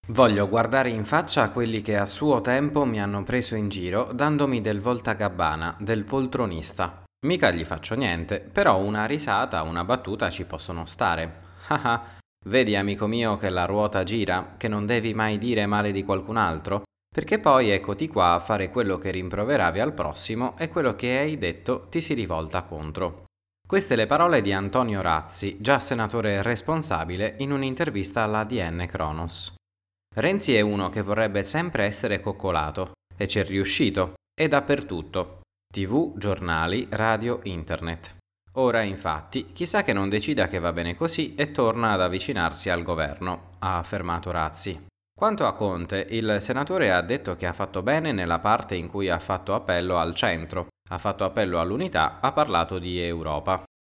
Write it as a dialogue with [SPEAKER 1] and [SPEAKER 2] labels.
[SPEAKER 1] Voglio guardare in faccia quelli che a suo tempo mi hanno preso in giro dandomi del voltagabbana, del poltronista. Mica gli faccio niente, però una risata, una battuta ci possono stare. Ah ah, vedi amico mio che la ruota gira, che non devi mai dire male di qualcun altro? Perché poi eccoti qua a fare quello che rimproveravi al prossimo e quello che hai detto ti si rivolta contro. Queste le parole di Antonio Razzi, già senatore responsabile, in un'intervista alla ADN Kronos. Renzi è uno che vorrebbe sempre essere coccolato e ci è riuscito, e dappertutto. TV, giornali, radio, internet. Ora, infatti, chissà che non decida che va bene così e torna ad avvicinarsi al governo, ha affermato Razzi. Quanto a Conte, il senatore ha detto che ha fatto bene nella parte in cui ha fatto appello al centro, ha fatto appello all'unità, ha parlato di Europa.